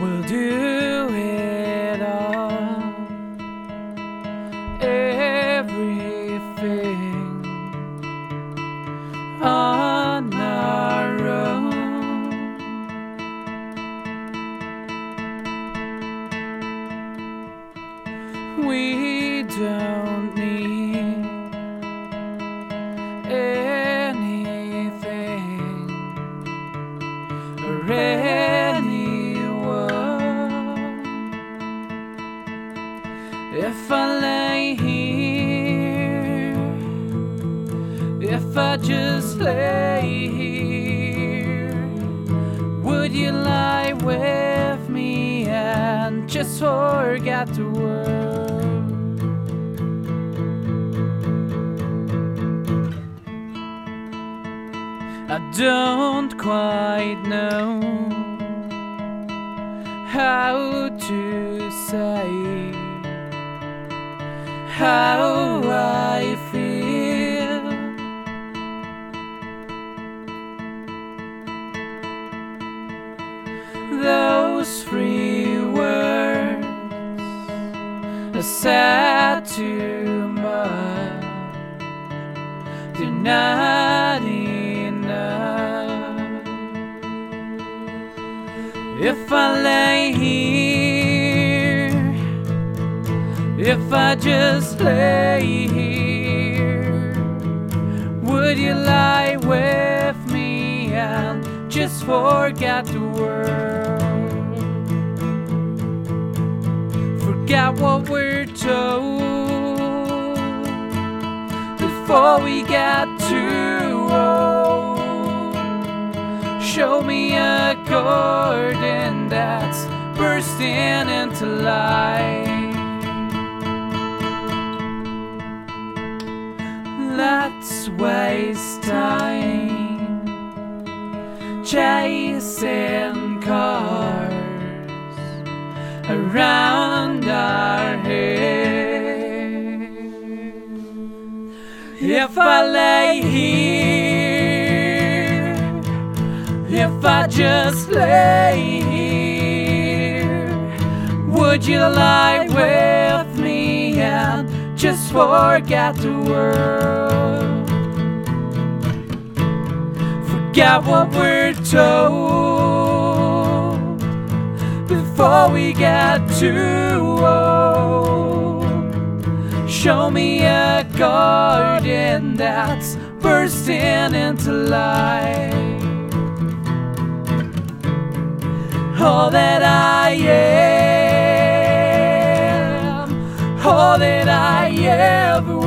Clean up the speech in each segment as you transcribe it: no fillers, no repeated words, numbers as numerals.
We'll do it all, everything on our own. We don't need anything or anyone. If I lay here, if I just lay here, would you lie with me and just forget the world? I don't quite know how to say how I feel. Those 3 words are said too much, they're not enough. If I lay here, if I just lay here, would you lie with me and just forget the world? Forget what we're told before we get too old. Show me a garden that's bursting into life. Let's waste time chasing cars around our head. If I lay here, if I just lay here, would you lie with me and just forget the world? Forget what we're told before we get too old. Show me a garden that's bursting into life. All that I am, all that I ever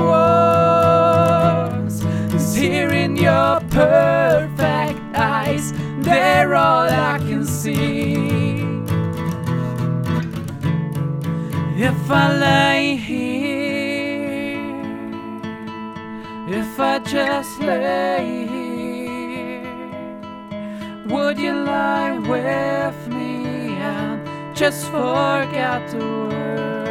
was, is here in your perfect eyes. They're all I can see. If I lay here, if I just lay here, would you lie with me and just forget the world?